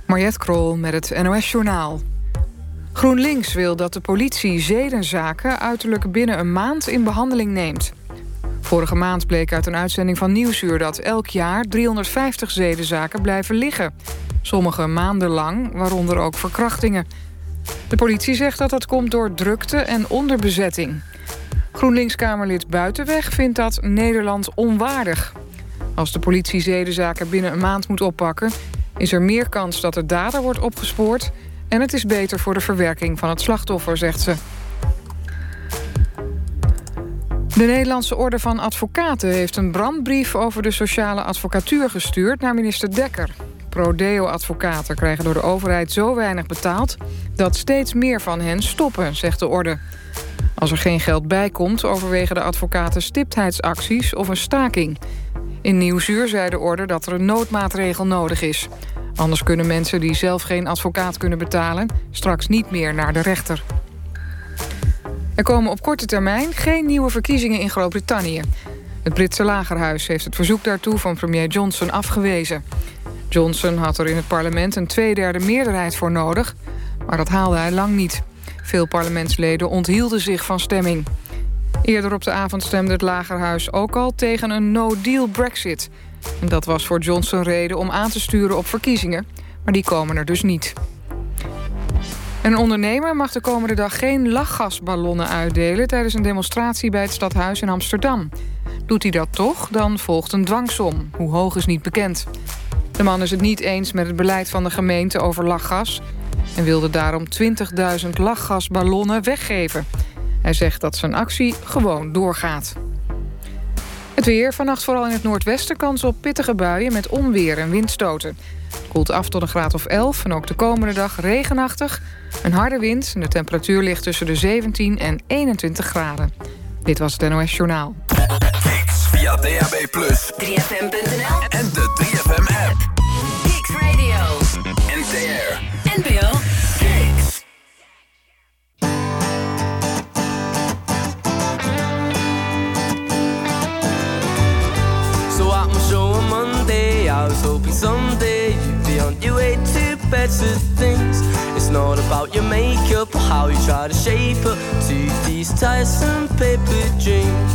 Mariette Krol met het NOS-journaal. GroenLinks wil dat de politie zedenzaken uiterlijk binnen een maand in behandeling neemt. Vorige maand bleek uit een uitzending van Nieuwsuur dat elk jaar 350 zedenzaken blijven liggen. Sommige maandenlang, waaronder ook verkrachtingen. De politie zegt dat dat komt door drukte en onderbezetting. GroenLinks-Kamerlid Buitenweg vindt dat Nederland onwaardig. Als de politie zedenzaken binnen een maand moet oppakken, is er meer kans dat de dader wordt opgespoord en het is beter voor de verwerking van het slachtoffer, zegt ze. De Nederlandse Orde van Advocaten heeft een brandbrief over de sociale advocatuur gestuurd naar minister Dekker. Pro-Deo-advocaten krijgen door de overheid zo weinig betaald dat steeds meer van hen stoppen, zegt de orde. Als er geen geld bij komt, overwegen de advocaten stiptheidsacties of een staking. In Nieuwsuur zei de orde dat er een noodmaatregel nodig is. Anders kunnen mensen die zelf geen advocaat kunnen betalen straks niet meer naar de rechter. Er komen op korte termijn geen nieuwe verkiezingen in Groot-Brittannië. Het Britse lagerhuis heeft het verzoek daartoe van premier Johnson afgewezen. Johnson had er in het parlement een 2/3 meerderheid voor nodig, maar dat haalde hij lang niet. Veel parlementsleden onthielden zich van stemming. Eerder op de avond stemde het lagerhuis ook al tegen een no-deal Brexit. En dat was voor Johnson reden om aan te sturen op verkiezingen, maar die komen er dus niet. Een ondernemer mag de komende dag geen lachgasballonnen uitdelen tijdens een demonstratie bij het Stadhuis in Amsterdam. Doet hij dat toch, dan volgt een dwangsom. Hoe hoog is niet bekend. De man is het niet eens met het beleid van de gemeente over lachgas en wilde daarom 20.000 lachgasballonnen weggeven. Hij zegt dat zijn actie gewoon doorgaat. Het weer, vannacht vooral in het noordwesten kans op pittige buien met onweer en windstoten. Het koelt af tot een graad of 11 en ook de komende dag regenachtig. Een harde wind en de temperatuur ligt tussen de 17 en 21 graden. Dit was het NOS Journaal. Kicks via DAB+, 3FM.nl en de 3FM-app. Kicks Radio. NTR. NPO. Kicks. So at my show on Monday, I was hoping someday you'd be on your way to better things. It's not about your makeup or how you try to shape up to these tiresome paper dreams.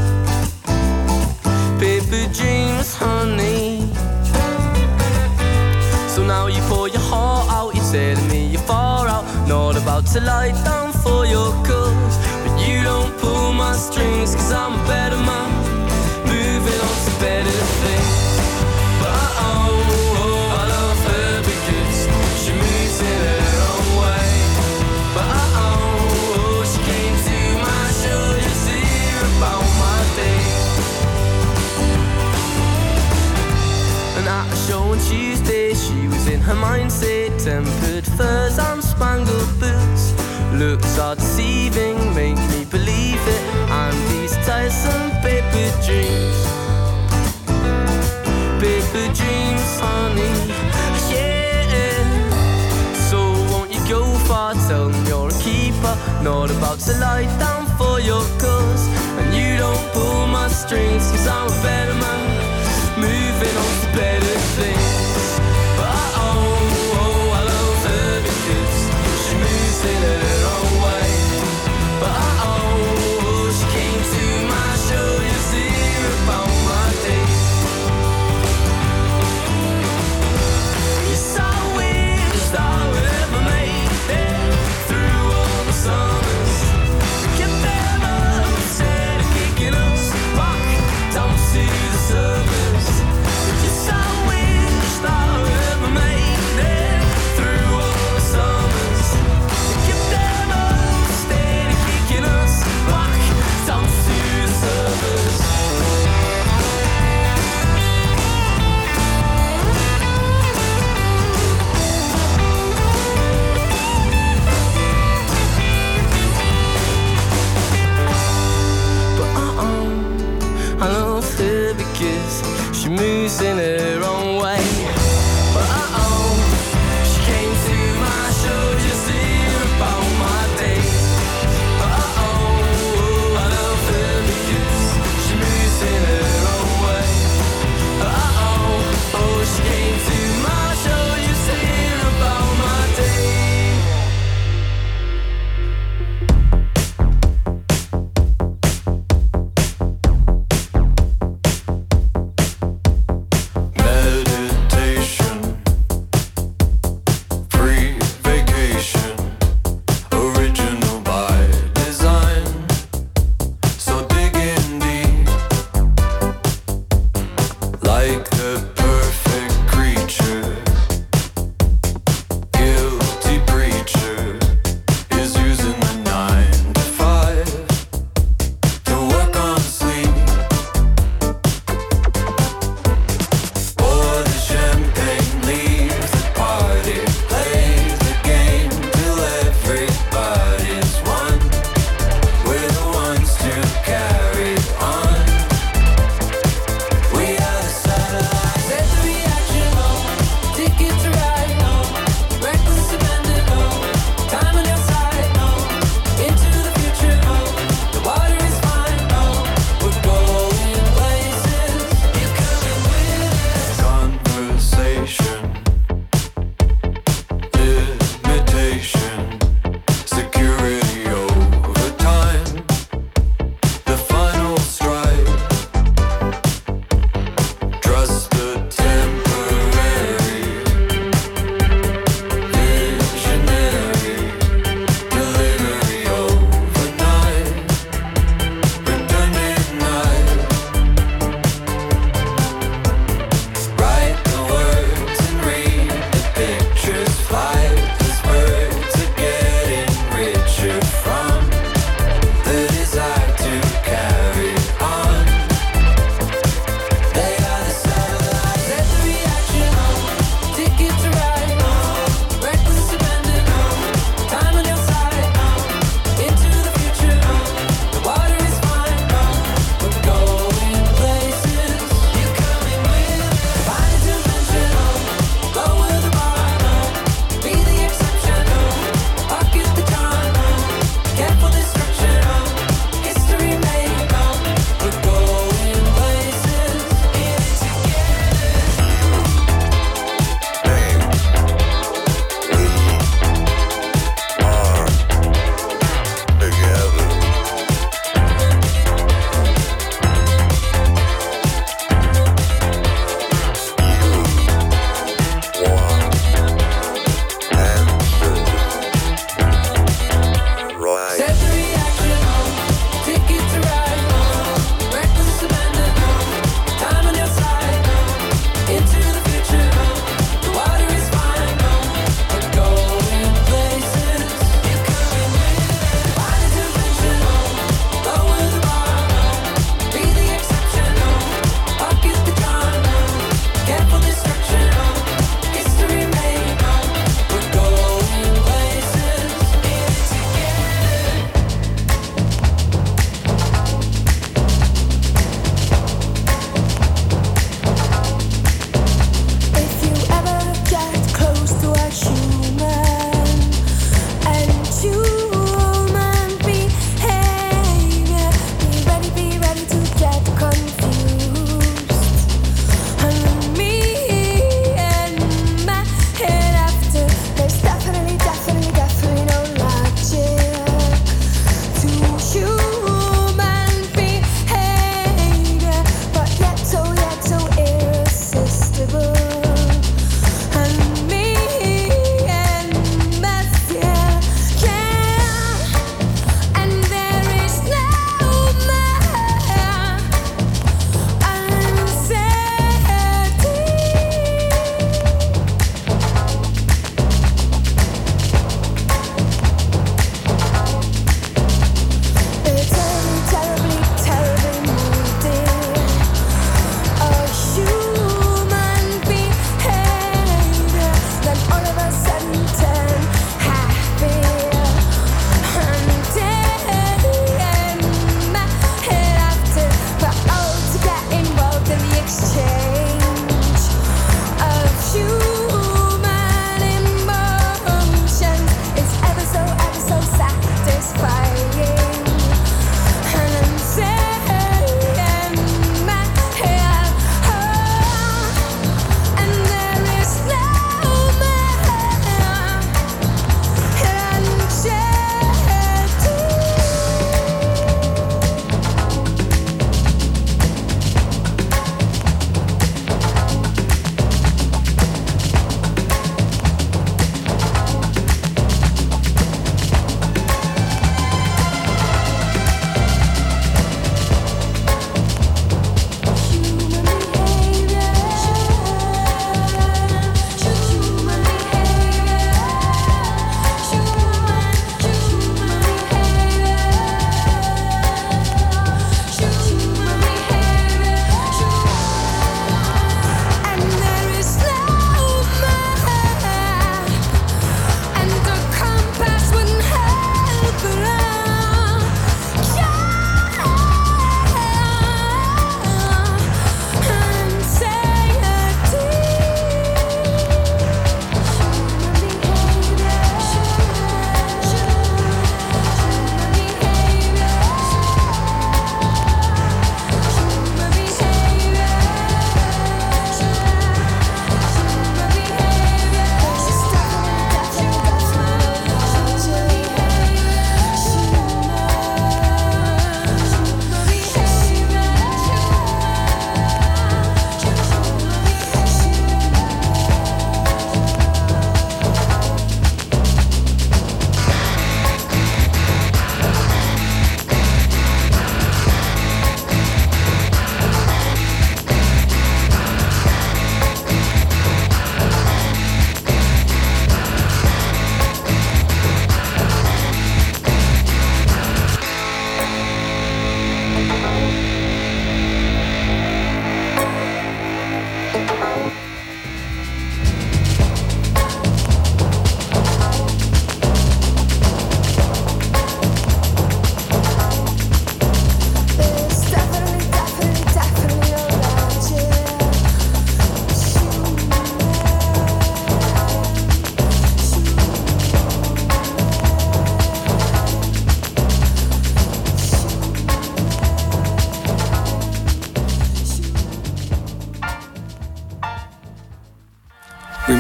Paper dreams, honey. So now you pour your heart out, you're telling me you're far out. Not about to lie down for your cause, but you don't pull my strings, cause I'm a better man, moving on to better things. But oh, I love her because she moves in her own way. But oh, she came to my show just to hear about my day. And at a show on Tuesday, she was in her mindset, tempered furs and spangled boots. Looks are deceiving, make me believe it, and these tiresome paper dreams. Paper dreams, honey, yeah. So won't you go far, tell them you're a keeper, not about to lie down for your cause. And you don't pull my strings, cause I'm a better man, moving on to better things. But oh, I love her because she moves in her own way. But oh, she came to my show just to hear about my day. Yes, I wish I would ever made it through all the summers. Kept them up instead of kicking us back down to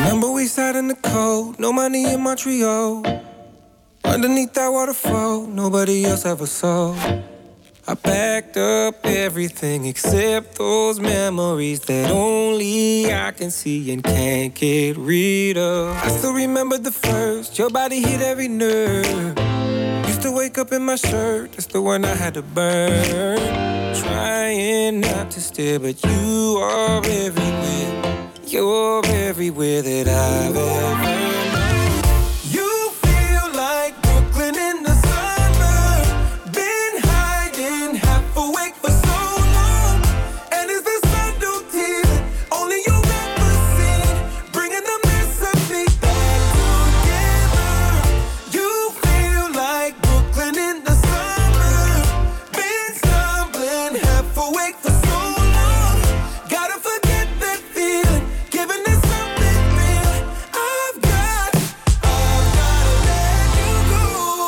Remember we sat in the cold, no money in Montreal. Underneath that waterfall, nobody else ever saw. I packed up everything except those memories that only I can see and can't get rid of. I still remember the first, your body hit every nerve. Used to wake up in my shirt, that's the one I had to burn. Trying not to stare, but you are everywhere. You're everywhere that I've ever known. You feel like Brooklyn in the summer. Been hiding, half awake for so long. And it's the subtlety that only you ever seen, bringing the mess of me back together. You feel like Brooklyn in the summer. Been stumbling, half awake for so long. Gotta forget that feeling. Giving us something real. I've gotta let you go.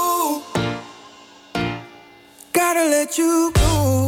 Gotta let you go.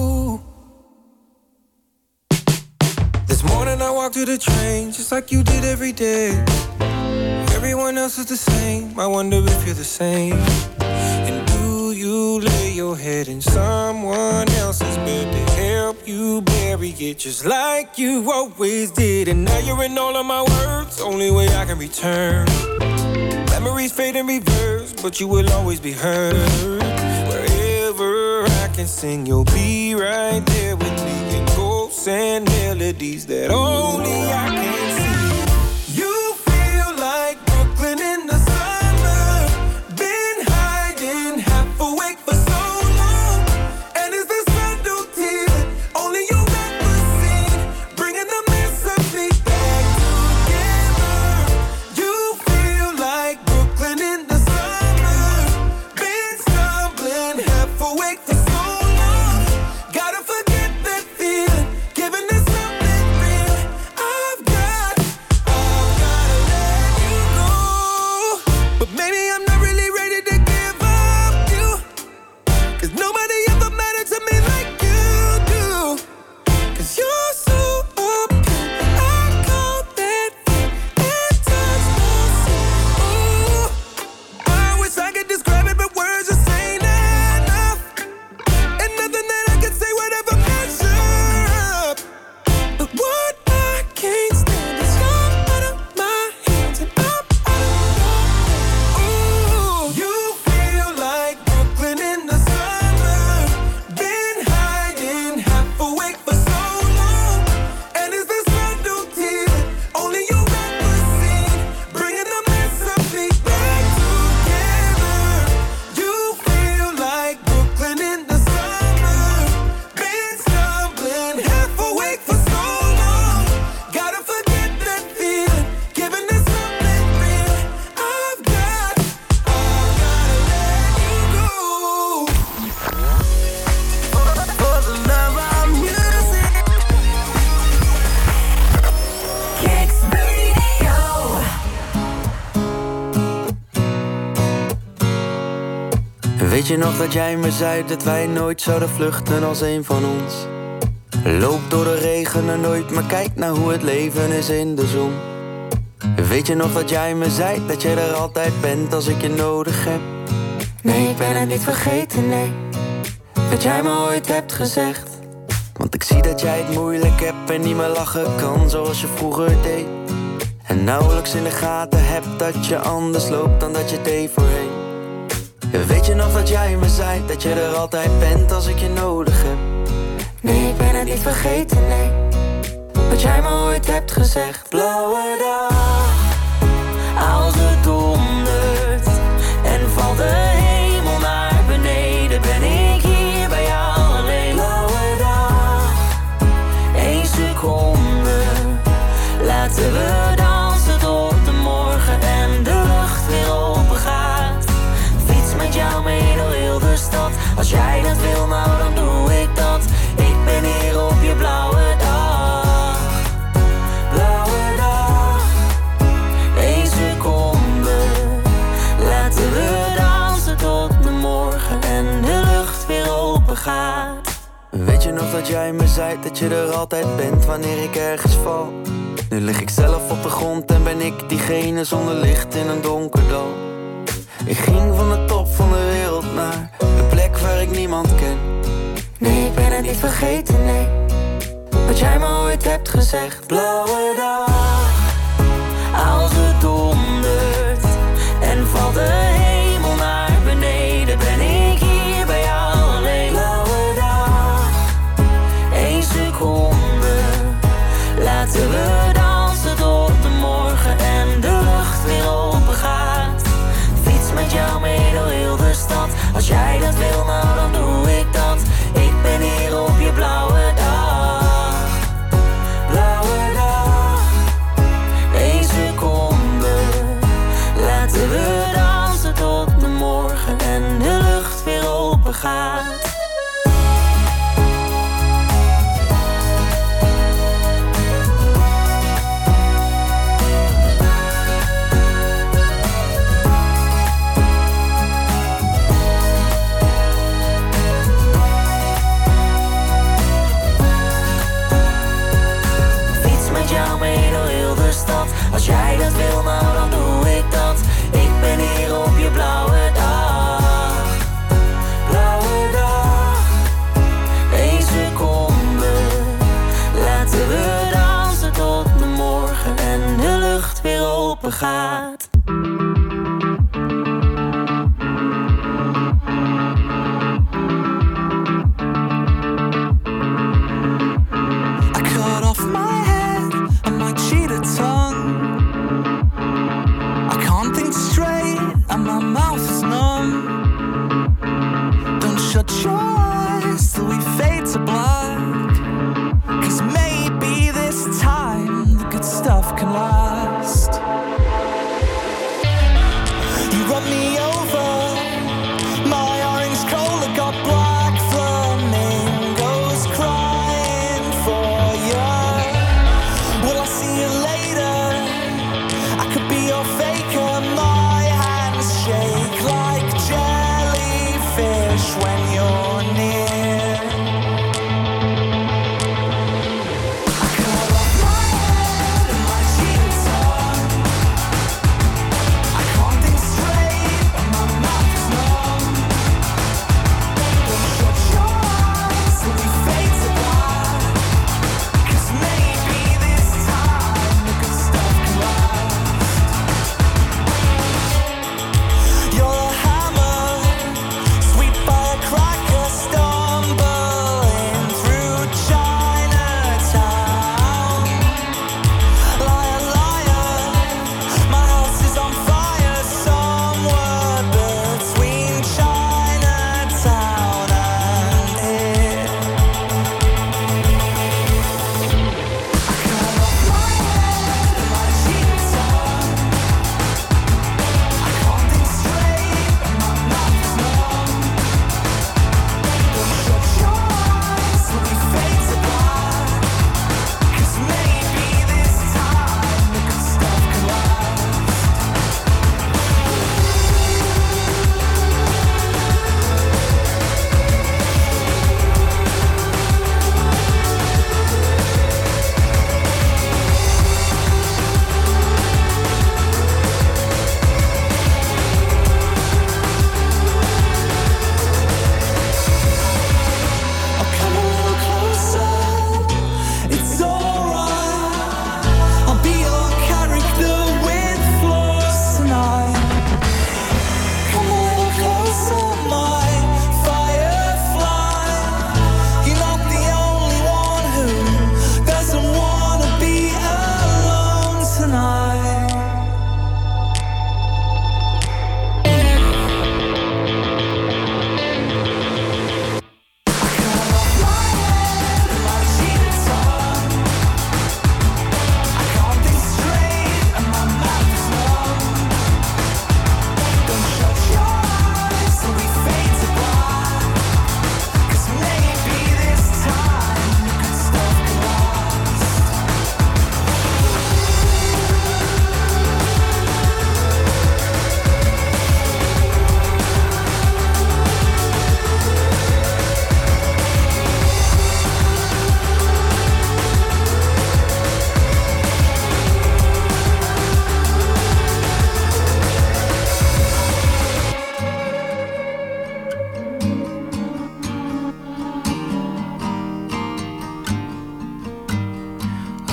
This morning I walked to the train, just like you did every day. Everyone else is the same, I wonder if you're the same. And do you lay your head in someone else's bed to help you bury it just like you always did? And now you're in all of my words, only way I can return. Memories fade in reverse, but you will always be heard. Wherever I can sing, you'll be right there with me. In ghosts and melodies that only I can see. You feel like Brooklyn in the summer. Been hiding, half awake for so long. And it's the subtlety that only you ever seen, bringing the mess of me back together. You feel like Brooklyn in the summer. Been stumbling, half awake for so long. Gotta forget that feeling, giving us something real. I've gotta let you go. But maybe I'm not really ready to give up you, 'cause nobody ever mattered to me like you do. 'Cause you're so open, I call that fate and touch the sea. Ooh, I wish I could describe it, but words just ain't enough. And nothing that I can say would ever measure up. But what I can't stand is you're out of my hands and I'm out of Ooh, you feel like Brooklyn in the summer. Been hiding, half awake for so long. And it's the subtlety that only you ever seen, bringing the mess of me back together. You feel like Brooklyn in the summer. Been stumbling, half awake for so long. Gotta forget that feeling, giving us something real. I've gotta let you go. For the love of music. Kicks Radio. Weet je nog dat jij me zei dat wij nooit zouden vluchten als een van ons? Loop door de regen en nooit, maar kijk naar hoe het leven is in de zon. Weet je nog dat jij me zei dat je er altijd bent als ik je nodig heb? Nee, ik ben het niet vergeten, nee. Wat jij me ooit hebt gezegd. Want ik zie dat jij het moeilijk hebt en niet meer lachen kan zoals je vroeger deed. En nauwelijks in de gaten hebt dat je anders loopt dan dat je deed voorheen. Weet je nog dat jij me zei dat je er altijd bent als ik je nodig heb? Nee, ik ben het niet vergeten, nee. Wat jij me ooit hebt gezegd. Blauwe dag, als het dondert en valt de hemel naar beneden, ben ik hier bij jou alleen. Blauwe dag, 1 seconde, laten we dansen tot de morgen en de lucht weer open gaat. Fiets met jou mee door heel de stad. Als jij dat wil, nou dan doe ik dat. Ik ben hier op je blauwe dag. Blauwe dag, 1 seconde, laten we dansen tot de morgen en de lucht weer open gaat. Weet je nog dat jij me zei dat je er altijd bent wanneer ik ergens val? Nu lig ik zelf op de grond en ben ik diegene zonder licht in een donker dal. Ik ging van de top van de wereld naar een plek waar ik niemand ken. Nee, ik ben het niet vergeten, nee. Wat jij me ooit hebt gezegd. Blauwe dag, als het dondert en valt de hemel naar beneden, ben ik hier bij jou alleen. Blauwe dag, 1 seconde, laten we dansen tot de morgen en de lucht weer open gaat. Fiets met jou mee door heel de stad. Als jij dat wil, nou dan doe ik dat. Ik ben hier op je blauwe dag. Blauwe dag, 1 seconde, laten we dansen tot de morgen en de lucht weer open gaat. Als jij dat wil, nou dan doe ik dat. Ik ben hier op je blauwe dag. Blauwe dag, 1 seconde, laten we dansen tot de morgen en de lucht weer open gaat.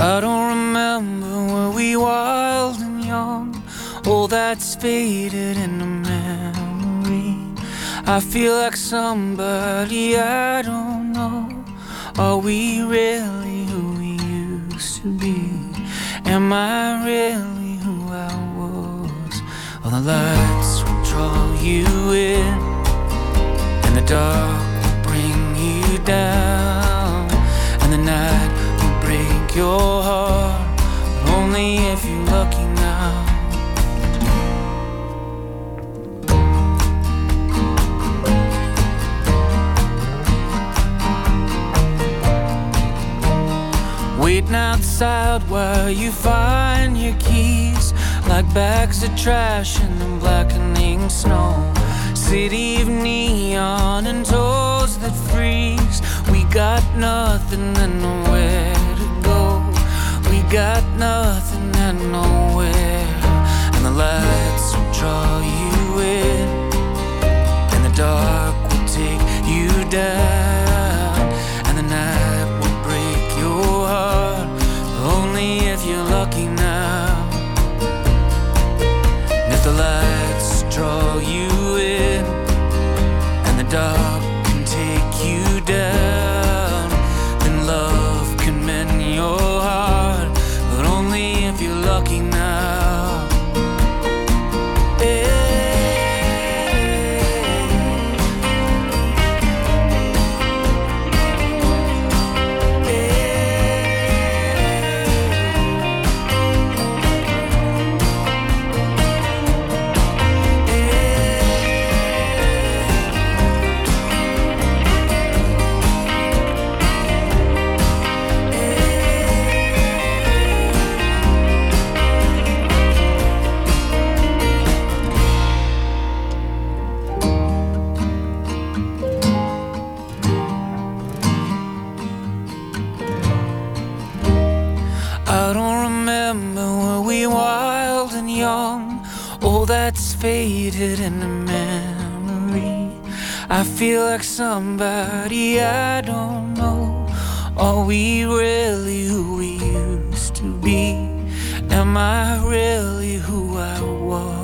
I don't remember, were we wild and young? All that's faded in the memory. I feel like somebody I don't know. Are we really who we used to be? Am I really who I was? All the lights will draw you in, and the dark will bring you down, and the night will break your heart, but only if you're lucky now. Waiting outside while you find your keys, like bags of trash in the blackening snow. City of neon and toes that freeze. We got nothing and nowhere to go. We got nothing and nowhere. And the lights will draw you in, and the dark will take you down, and the night will break your heart, only if you're lucky now. And if the lights draw you in, and the dark can take you down, then love can mend your heart, but only if you're lucky now. Yeah. I don't remember, were we wild and young? All that's faded in the memory. I feel like somebody I don't know. Are we really who we used to be? Am I really who I was?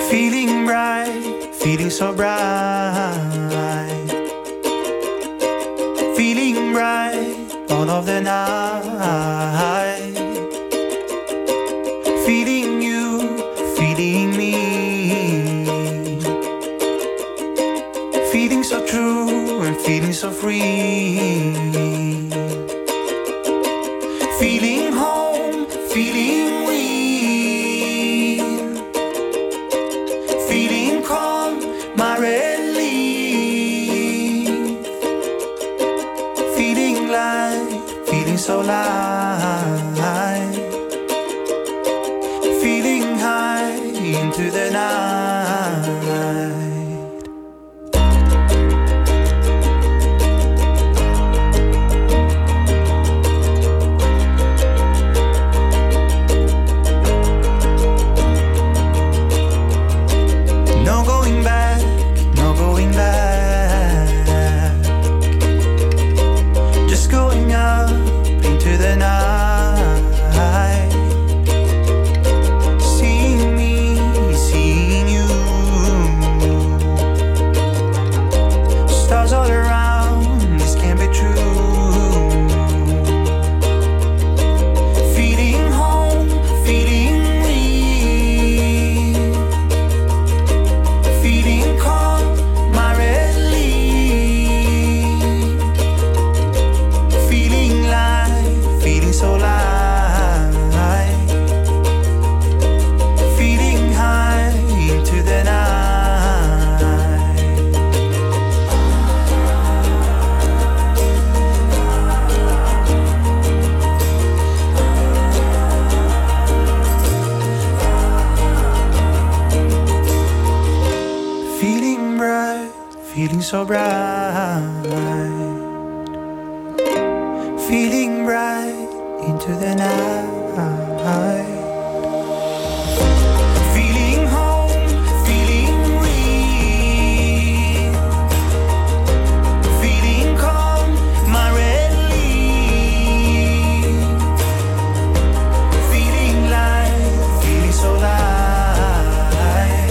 Feeling bright, feeling so bright. Feeling bright all of the night. Feeling you, feeling me. Feeling so true and feeling so free. Feeling home, feeling real. Feeling calm, my relief. Feeling light, feeling so light. Feeling high into the night. No going back, no going back. Just going up into the night. Seeing me, seeing you. Stars all around, this can't be true. Feeling home, feeling real. Feeling calm, my relief. Feeling light, feeling so light. Feeling high into the night. Feeling bright, feeling so bright. Feeling bright into the night. Feeling home, feeling real. Feeling calm, my relief. Feeling light, feeling so light.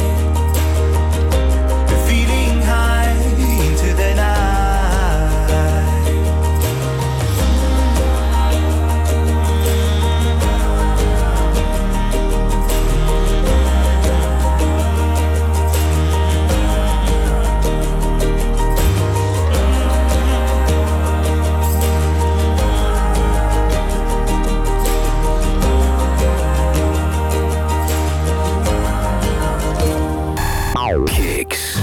Feeling high into the night. Kicks.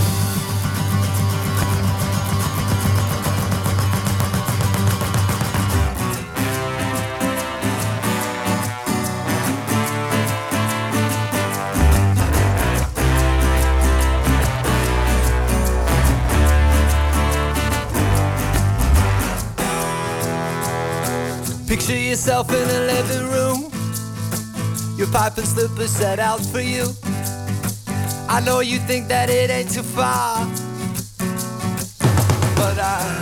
Picture yourself in a living room. Your pipe and slippers set out for you. I know you think that it ain't too far, but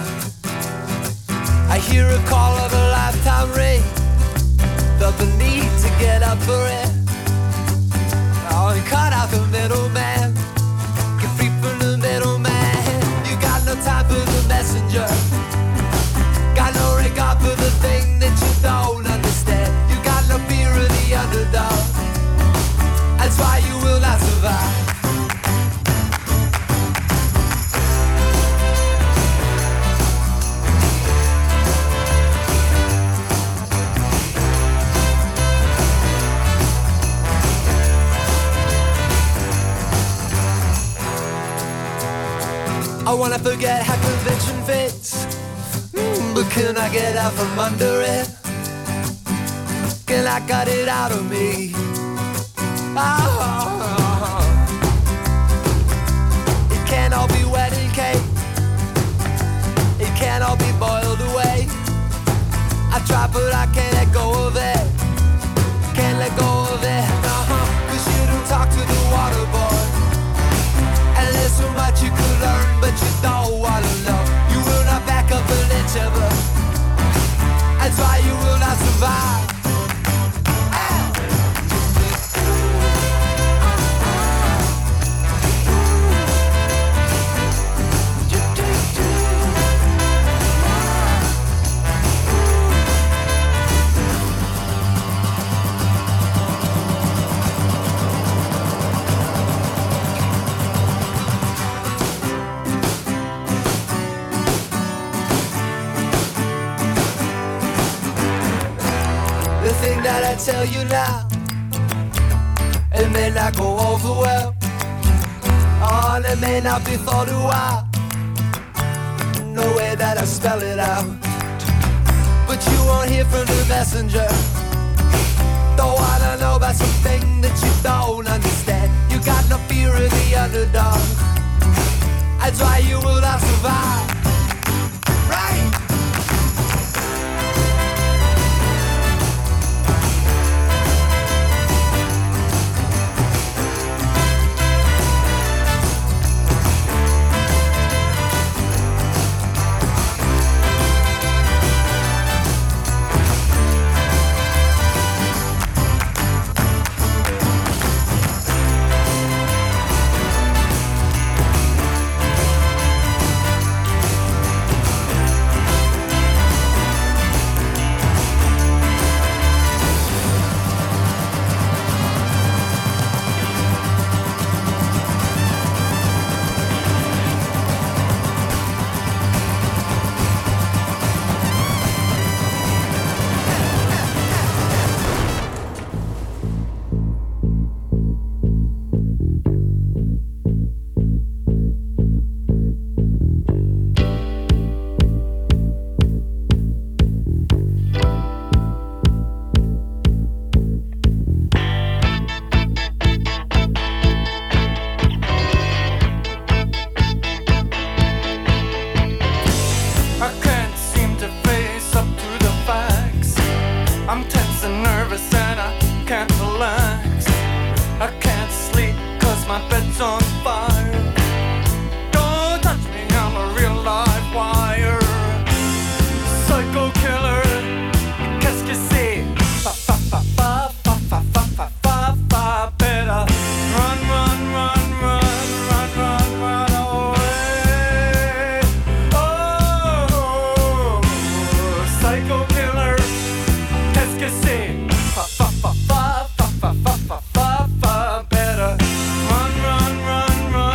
I hear a call of a lifetime ring. Felt the need to get up for it. Oh, and cut out the middleman. Get free from the middleman. You got no time for the messenger. Got no regard for the thing that you don't understand. You got no fear of the underdog. That's why you will not survive. I wanna forget how convention fits, but can I get out from under it? Can I cut it out of me? Oh. It can't all be wedding cake. It can't all be boiled away. I try but I can't let go of it. Can't let go of it. Cause you don't talk to the water boy. And there's so much you could learn, but you don't wanna know. You will not back up an inch of it. That's why you will not survive. I tell you now, it may not go over well. Oh, and it may not be thought a while. No way that I spell it out. But you won't hear from the messenger. Don't wanna know about something that you don't understand. You got no fear of the underdog. That's why you will not survive. Right? Better run, run, run, run.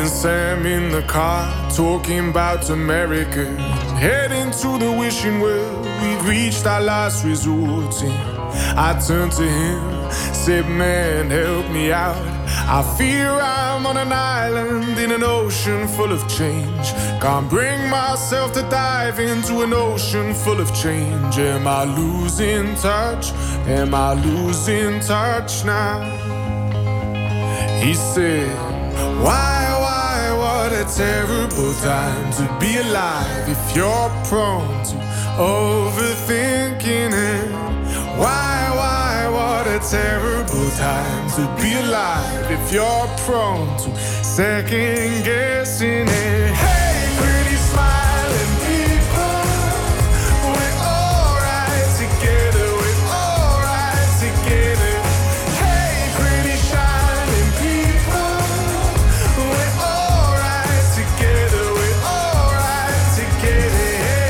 and Sam in the car, talking about America. Heading to the wishing well, we've reached our last resort. I turned to him, said, man, help me out. I fear I'm on an island in an ocean full of change. Can't bring myself to dive into an ocean full of change. Am I losing touch? Am I losing touch now? He said, why, what a terrible time to be alive if you're prone to overthinking it. Why, what a terrible time to be alive if you're prone to second guessing it. Hey, pretty smiling people, we're alright together, we're alright together. Hey, pretty shining people, we're alright together, we're alright together.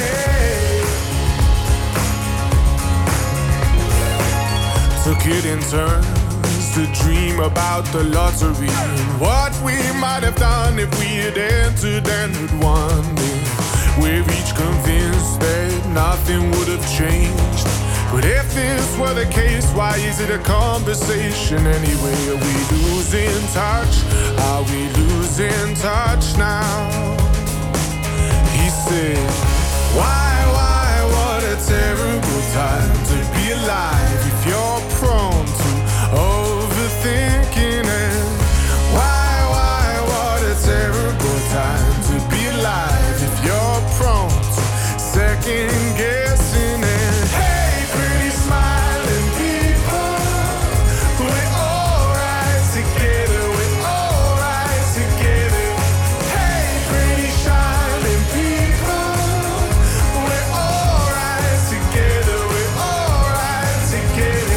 Took it in turns to dream about the lottery and what we might have done if we had entered and had won it. We're each convinced that nothing would have changed. But if this were the case, why is it a conversation anyway? Are we losing touch? Are we losing touch now? He said, why, what a terrible time to be alive if you're prone to overthinking it. Why, what a terrible time to be alive if you're prone to second guessing it. Hey, pretty smiling people, we're alright together, we're alright together. Hey, pretty shining people, we're alright together, we're alright together.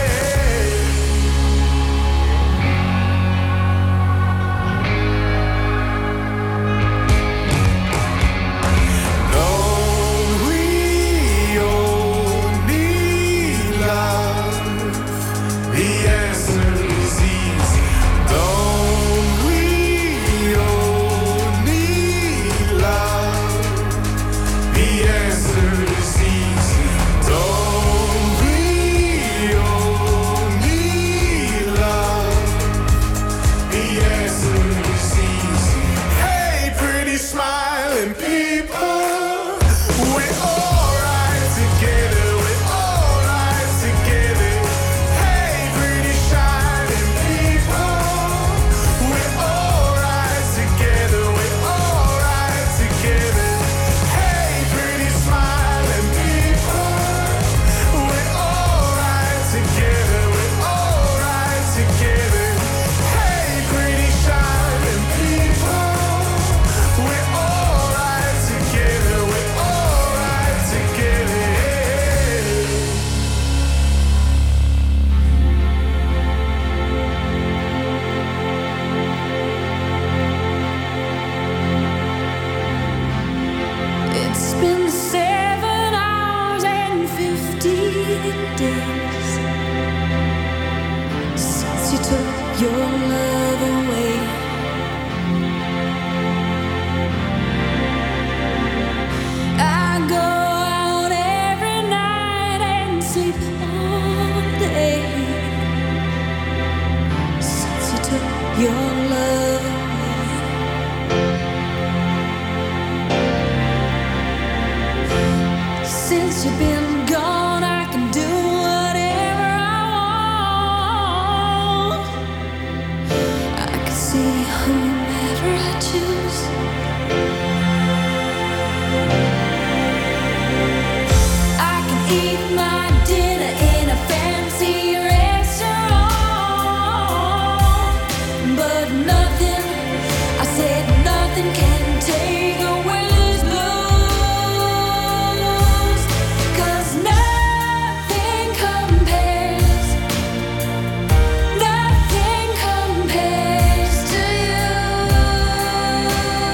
Don't we all need love? The answer is easy. Don't we all need love? The answer is easy. Don't we all need love? The answer is easy. Hey, pretty smiling people, we're alright together, we're alright together. Hey, pretty shining people, we're alright together, we're alright together. Hey, pretty smiling people, we're alright together, we're alright together. Hey, pretty shining people, we're alright together, we're alright together. It's been 7 hours and 15 days since you took your love away. I go out every night and sleep all day since you took your love away. Since you've been gone, I can do whatever I want. I can see whomever I choose. I can eat my dinner in a fancy restaurant, but nothing, I said nothing can take away this blues. 'Cause nothing compares, nothing compares to you.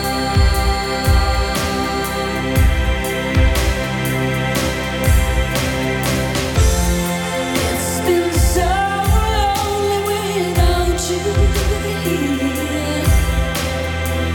It's been so lonely without you here.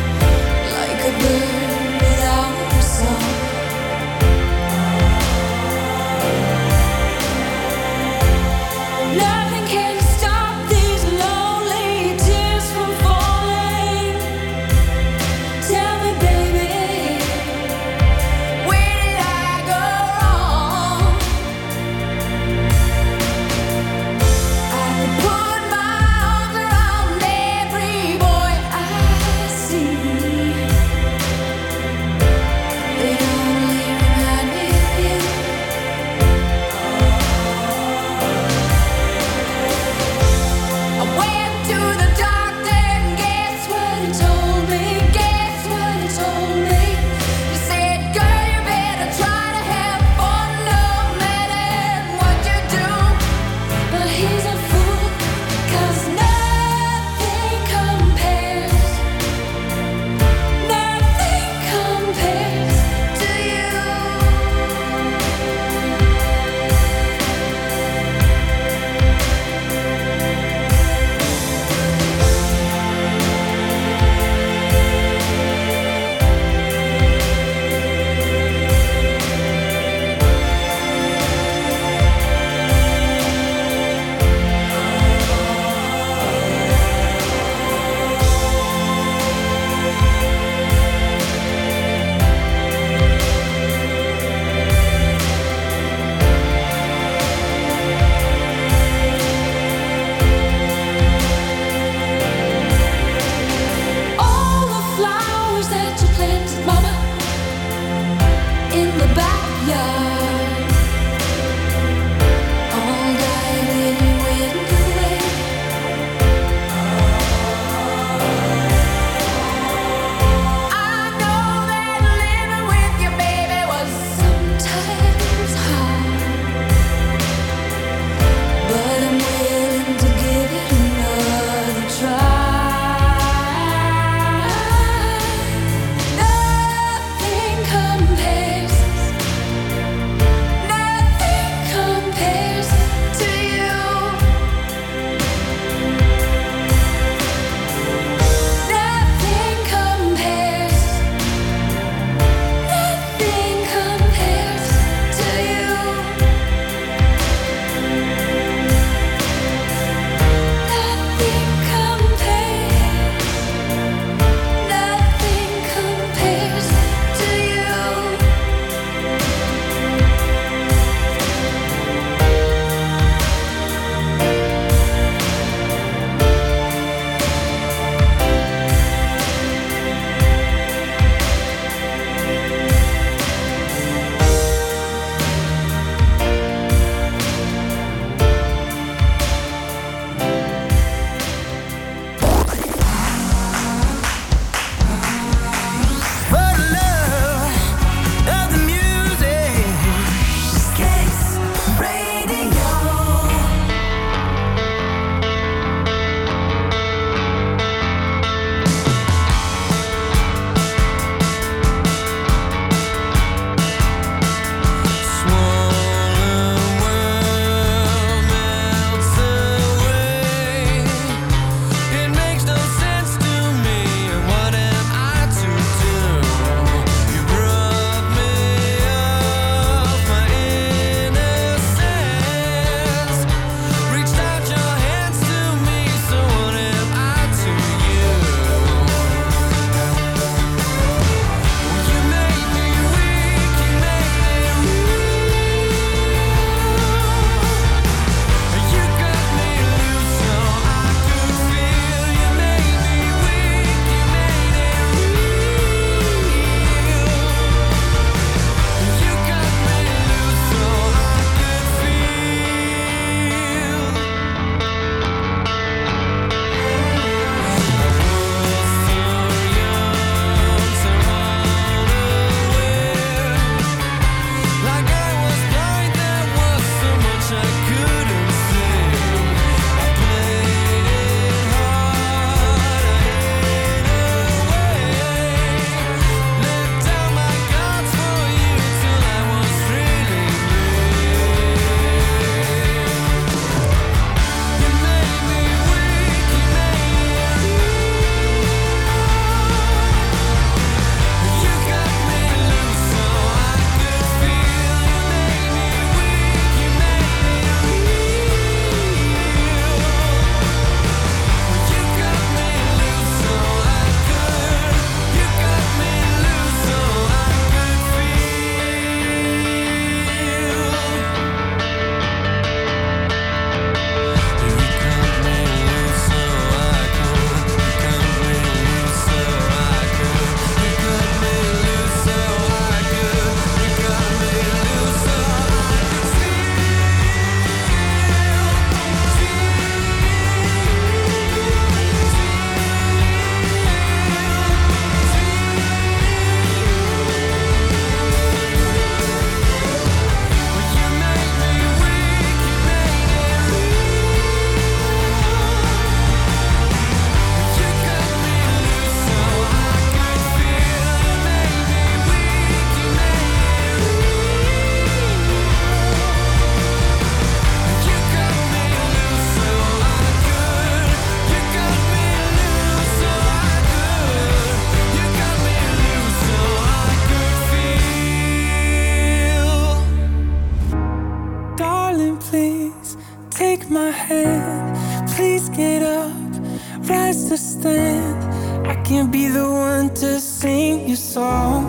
understand. I can't be the one to sing your song.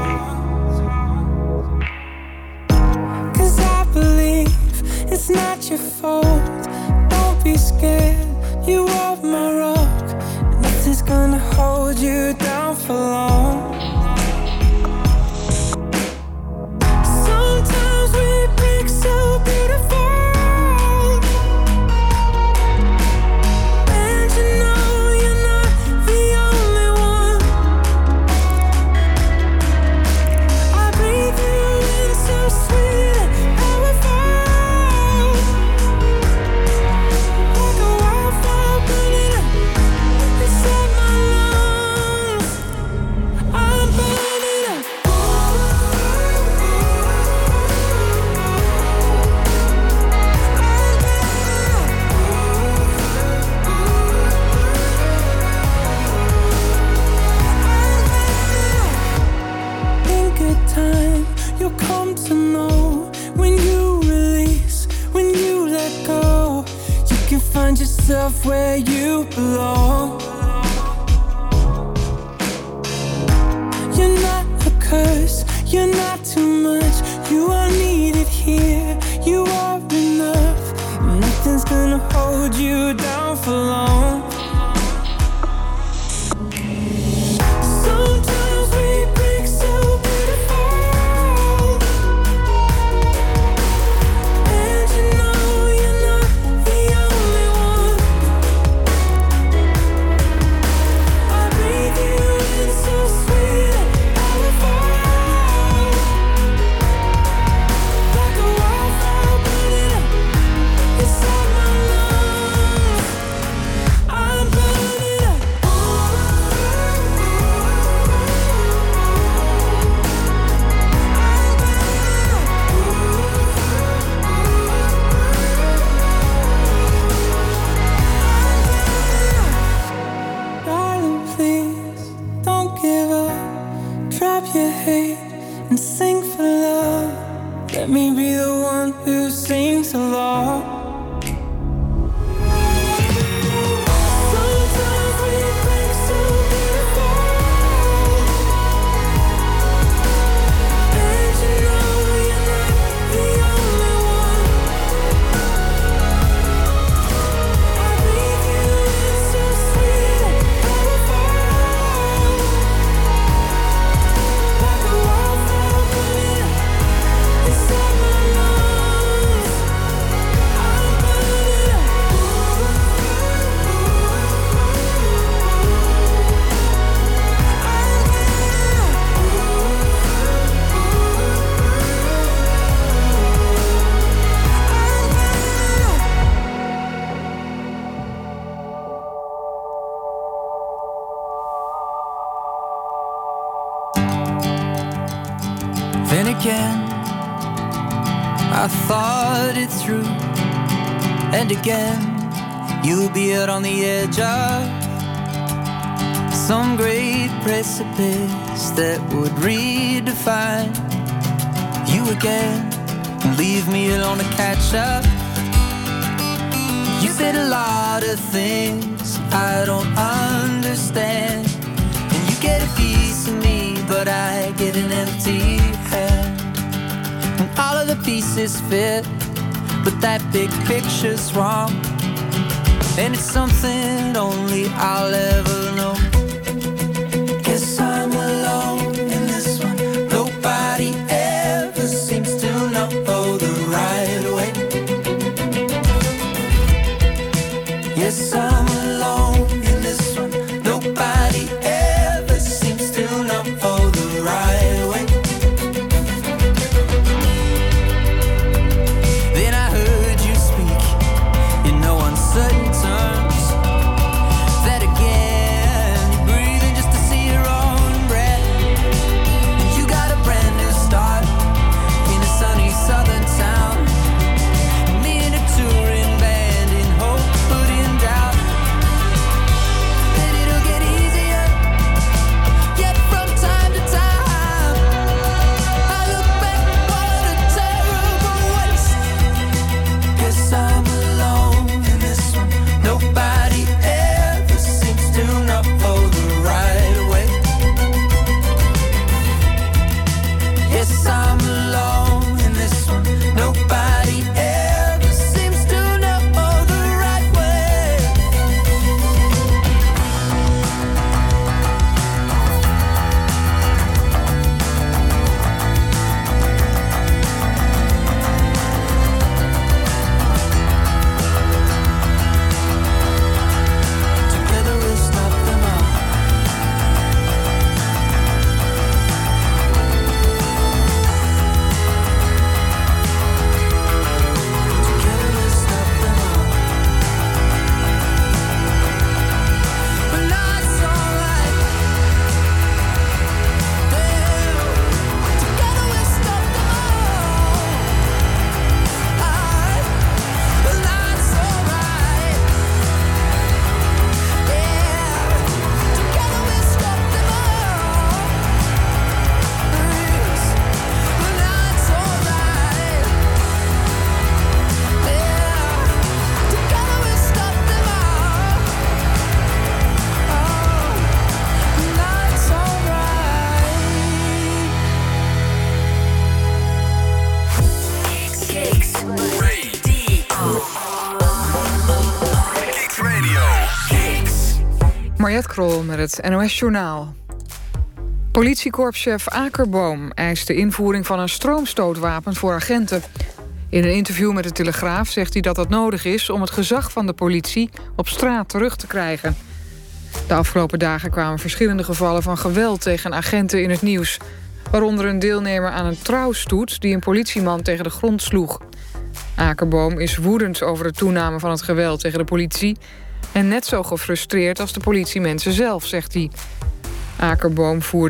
'Cause I believe it's not your fault. Don't be scared, you are my rock. Nothing's gonna hold you down for long. Sometimes we break so beautiful. Yourself where you belong. You're not a curse, you're not too much. You are needed here, you are enough. Nothing's gonna hold you down for long. Sometimes we break so beautiful. And you know you're not the only one. I breathe you in so sweet and powerful. Like a wildfire burning up inside my lungs. I'm burning up. Darling, please don't give up. Drop your hate and sing for love. Let me be the one who sings along. Sometimes we break so beautiful. And you know you're not the only one. I breathe you in so sweet and powerful. Like a wildfire burning up inside my lungs. I'm burning up. Then again, I thought it through, and again, you'll be out on the edge of some great precipice that would redefine you again and leave me alone to catch up. You said a lot of things I don't understand, and you get a piece of me, but I get an empty hand. And all of the pieces fit, but that big picture's wrong, and it's something only I'll ever know. Guess I'm alone in this one. Nobody ever seems to know the right way. Yes, I'm alone in this one. Nobody ever seems to know the right way. Then I heard you speak in no uncertain terms. That again Mariette Krol met het NOS-journaal. Politiekorpschef Akerboom eist de invoering van een stroomstootwapen voor agenten. In een interview met de Telegraaf zegt hij dat dat nodig is om het gezag van de politie op straat terug te krijgen. De afgelopen dagen kwamen verschillende gevallen van geweld tegen agenten in het nieuws. Waaronder een deelnemer aan een trouwstoet die een politieman tegen de grond sloeg. Akerboom is woedend over de toename van het geweld tegen de politie en net zo gefrustreerd als de politiemensen zelf, zegt hij. Akerboom voerde